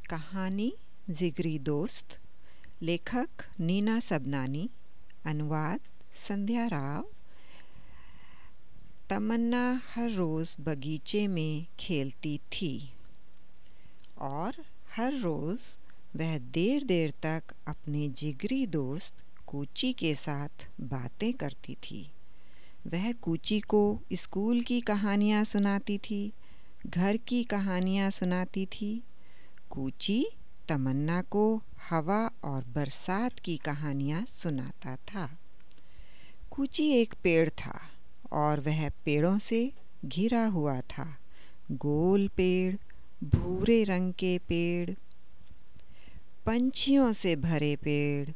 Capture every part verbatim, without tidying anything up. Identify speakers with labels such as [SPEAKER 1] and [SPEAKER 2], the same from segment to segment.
[SPEAKER 1] कहानी जिगरी दोस्त। लेखक नीना सबनानी। अनुवाद संध्या राव। तमन्ना हर रोज़ बगीचे में खेलती थी और हर रोज़ वह देर देर तक अपने जिगरी दोस्त कूची के साथ बातें करती थी। वह कूची को स्कूल की कहानियाँ सुनाती थी, घर की कहानियाँ सुनाती थी। कूची तमन्ना को हवा और बरसात की कहानियाँ सुनाता था। कूची एक पेड़ था और वह पेड़ों से घिरा हुआ था। गोल पेड़, भूरे रंग के पेड़, पंछियों से भरे पेड़।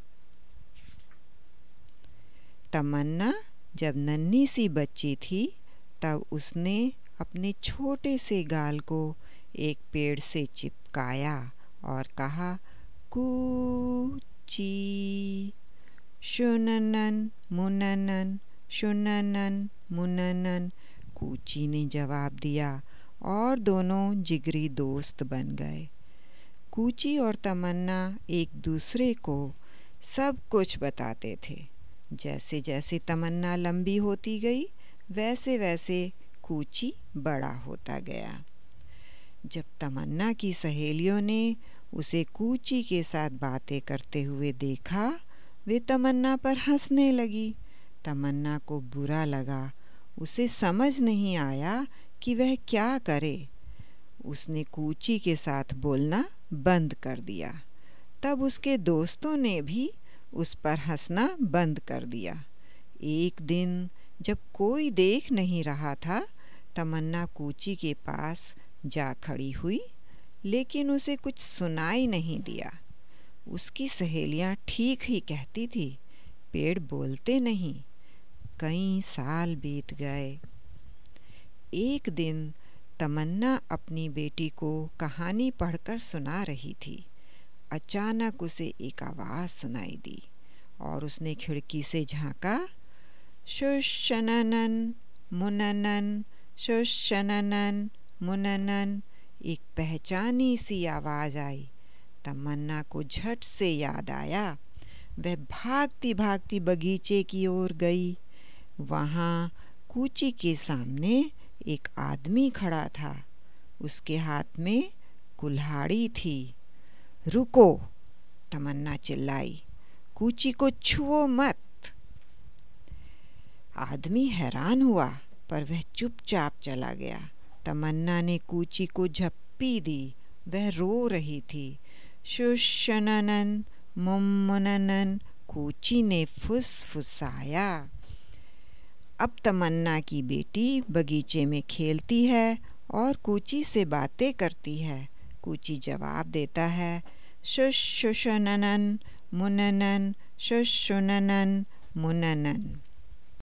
[SPEAKER 1] तमन्ना जब नन्ही सी बच्ची थी तब उसने अपने छोटे से गाल को एक पेड़ से चिपकाया और कहा, कूची शुननन मुननन शुननन मुननन। कूची ने जवाब दिया और दोनों जिगरी दोस्त बन गए। कूची और तमन्ना एक दूसरे को सब कुछ बताते थे। जैसे जैसे तमन्ना लंबी होती गई वैसे वैसे कूची बड़ा होता गया। जब तमन्ना की सहेलियों ने उसे कूची के साथ बातें करते हुए देखा, वे तमन्ना पर हंसने लगी। तमन्ना को बुरा लगा। उसे समझ नहीं आया कि वह क्या करे। उसने कूची के साथ बोलना बंद कर दिया। तब उसके दोस्तों ने भी उस पर हंसना बंद कर दिया। एक दिन जब कोई देख नहीं रहा था, तमन्ना कूची के पास जा खड़ी हुई, लेकिन उसे कुछ सुनाई नहीं दिया। उसकी सहेलियां ठीक ही कहती थी, पेड़ बोलते नहीं। कई साल बीत गए। एक दिन तमन्ना अपनी बेटी को कहानी पढ़कर सुना रही थी। अचानक उसे एक आवाज़ सुनाई दी और उसने खिड़की से झांका। शुशननन मुननन शुशननन मुननन। एक पहचानी सी आवाज़ आई। तमन्ना को झट से याद आया। वह भागती भागती बगीचे की ओर गई। वहाँ कूची के सामने एक आदमी खड़ा था। उसके हाथ में कुल्हाड़ी थी। रुको, तमन्ना चिल्लाई, कूची को छुओ मत। आदमी हैरान हुआ पर वह चुपचाप चला गया। तमन्ना ने कूची को झप्पी दी। वह रो रही थी। शुशननन मुम्मुननन। कूची ने फुसफुसाया। अब तमन्ना की बेटी बगीचे में खेलती है और कूची से बातें करती है। कूची जवाब देता है, शुशननन मुननन शुशननन मुननन।